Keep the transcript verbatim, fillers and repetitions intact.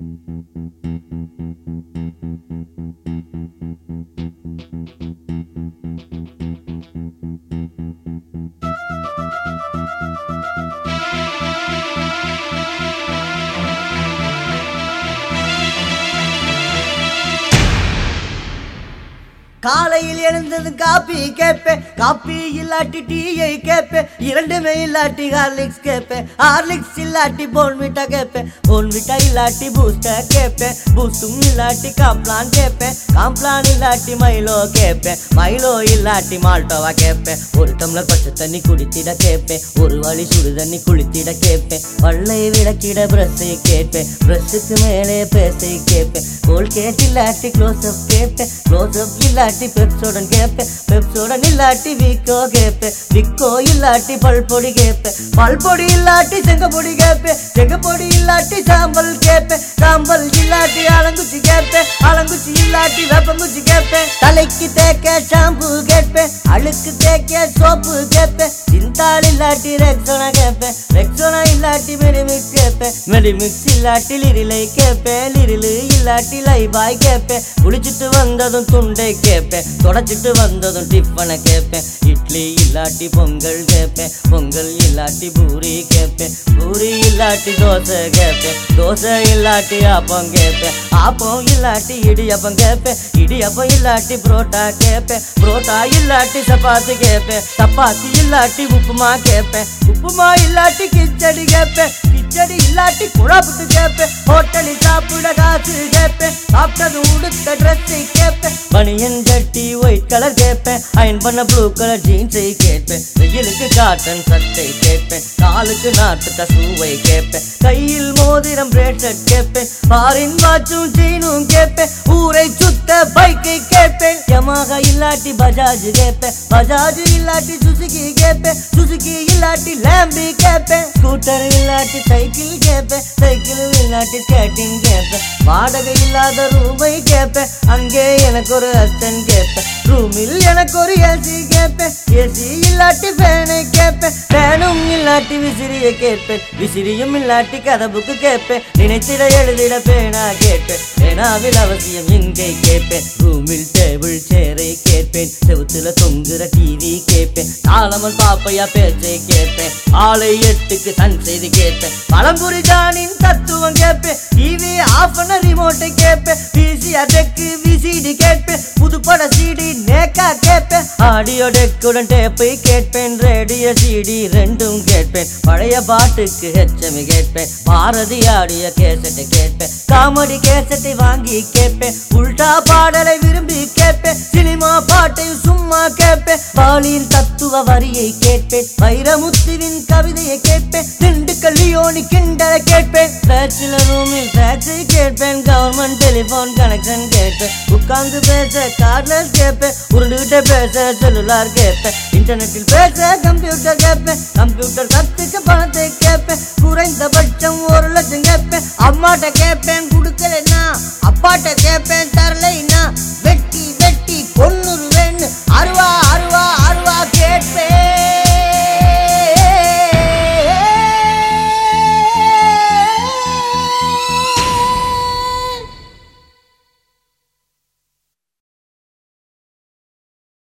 காலையில் எழுந்தது காப்பி கேப்பேன், காப்பி இல்லாட்டி டீயை கேப்பேன், இரண்டுமே இல்லாட்டி ஹார்லிக்ஸ் கேப்பேன், ஹார்லிக்ஸ் இல்லாட்டி போன்விட்டா கேப்பேன், போன்விட்டா இல்லாட்டி பூஸ்டா கேப்பேன், பூஸ்டும் இல்லாட்டி காம்ப்ளான் கேப்பேன், காம்ப்ளான் இல்லாட்டி மைலோ கேப்பேன், மைலோ இல்லாட்டி மால்டோவா கேப்பேன், ஒரு டம்ளர் பச்சை தண்ணி குடித்திட கேப்பேன், ஒரு வழி சுடு தண்ணி குளித்திட கேப்பேன், பல்லை விளக்கிட பிரஷை கேப்பேன், பிரஷுக்கு மேலே பேசை கேப்பேன், கோல்கேட் இல்லாட்டி க்ளோஸ்அப் கேப்பேன், க்ளோஸ்அப் இல்லாட்டி பெப்சோடன் கேப்பேன், பெப்சோடன் இல்லாட்டி விக்கோ கேப்பேன், விக்கோ இல்லாட்டி பல்பொடி கேப்பேன், பல்பொடி இல்லாட்டி செங்கப்பொடி கேப்பேன், செங்கப்பொடி இல்லாட்டி சாம்பல் கேப்பேன், சாம்பல் இல்லாட்டி அலங்குச்சி கேப்பேன், அலங்குச்சி இல்லாட்டி வேப்பங்குச்சி கேப்பேன், தலைக்கு தேக்க ஷாம்பு கேப்பேன், அழுக்கு தேக்க சோப்பு கேப்பேன், சிந்தாள் இல்லாட்டி ரெக்ஸோனா கேப்பேன், ரெக்ஸோனா இல்லாட்டி மெடிமிக்ஸ் கேப்பேன், மெடிமிக்ஸ் இல்லாட்டி லிரிலை கேப்பேன், லிரிலு இல்லாட்டி லைபாய் கேப்பேன், குளிச்சுட்டு வந்ததும் துண்டை கேப்பேன், தொடச்சிட்டு வந்ததும் டிஃபனை கேப்பேன், இட்லி இல்லாட்டி பொங்கல் கேப்பேன், பொங்கல் இல்லாட்டி பூரி கேப்பேன், பூரி இல்லாட்டி தோசை கேப்பேன், தோசை இல்லாட்டி ஆப்பம் கேப்பேன், ஆப்பம் இல்லாட்டி இடியப்பம் கேப்பேன், இடியப்பம் இல்லாட்டி புரோட்டா கேப்பேன், புரோட்டா இல்லாட்டி சப்பாத்தி கேப்பேன், சப்பாத்தி இல்லாட்டி உப்புமா கேப்பேன், உப்புமா இல்லாட்டி கிச்சடி கேப்பேன், கிச்சடி இல்லாட்டி குழாப்புட்டு கேப்பேன், ஹோட்டலில் சாப்பிட காசு கேப்பேன், சாப்பிட்டது உடுத்த ட்ரெஸ்ஸை கேப்பேன், பனியன் சட்டி ஒயிட் கலர் கேப்பேன், அயன் பண்ண ப்ளூ கலர் ஜீன்ஸை கேட்பேன், வெயிலுக்கு காட்டன் சட்டை கேட்பேன், காலுக்கு நாட்டு கசூவை கேட்பேன், கையில் மோதிரம் பிரேஸ்லெட் கேட்பேன், பாரின் வாட்சும் செயினும் கேட்பேன், ஊரை சுத்த பைக்கை கேட்பேன், யமாகா இல்லாட்டி பஜாஜ் கேட்பேன், பஜாஜ் இல்லாட்டி சுசுகி கேட்பேன், சுசுகி இல்லாட்டி லேம்பி கேட்பேன், ஸ்கூட்டர் இல்லாட்டி சைக்கிள் கேட்பேன், சைக்கிள் இல்லாட்டி ஸ்கேட்டிங் கேட்பேன், வாடகை இல்லாத ரூமை கேட்பேன், அங்கே எனக்கு ஒரு அஸ்டன் கேட்பேன், ரூமில் எனக்கு ஒரு ஏசி கேட்பேன், ஏசி இல்லாட்டி ஃபேனை கேட்பேன், ஃபேனும் இல்லாட்டி விசிறியை கேட்பேன், விசிறியும் இல்லாட்டி கதவுக்கு கேட்பேன், நினைத்திட எழுதிட பேனா கேட்பேன், பேனாவில் அவசியம் இங்கே கேட்பேன், ரூமில் டேபிள் சேரை கேட்பேன், செவுத்துல தொங்குற டிவி கேட்பேன், தாளமல் பாப்பையா பேச்சை கேட்பேன், ஆளை எட்டுக்கு சன் செய்தி கேட்பேன், பழம்புரி ஜானின் தத்துவம் கேட்பேன், டிவி ஆஃப் பண்ண ரிமோட்டை கேட்பேன், பிசிஆர் டெக்கு விசிடி கேட்பேன், புதுப்பட சிடி நேக்கா கேட்பேன், ஆடியோ டெக்குடன் டேப்பை கேட்பேன், ரேடியோ சிடி ரெண்டும் கேட்பேன், பழைய பாட்டுக்கு ஹெச்எம் கேட்பேன், பாரதி ஆடியோ கேசட்டை கேட்பேன், காமெடி கேசட்டை வாங்கி கேட்பேன், உல்டா பாடலை விரும்பி கேட்பேன், சினிமா பாட்டை சும்மா கேட்பேன், பாலியின் தத்துவ வரியை கேட்பேன், வைரமுத்துவின் கவிதையை கேட்பேன், திண்டுக்கல் லியோனி கிண்டலை கேட்பேன், பேச்சுலர் ரூமில் ஃபேக்ஸை கேட்பேன், கவர்மெண்ட் டெலிபோன் கனெக்ஷன் கேட்பேன், உட்கார்ந்து பேச கார்ட்லெஸ் கேட்பேன், உருண்டுகிட்ட பேச செல்லுலார் கேட்பேன், இன்டர்நெட்டில் பேச கம்ப்யூட்டர் கேட்பேன், கம்ப்யூட்டர் கத்துக்க பணத்தை கேட்பேன், குறைந்தபட்சம் ஒரு லட்சம் கேட்பேன், அம்மாட்ட கேட்பேன் கொடுக்கலன்னா அப்பாட்ட கேட்பேன், தரலை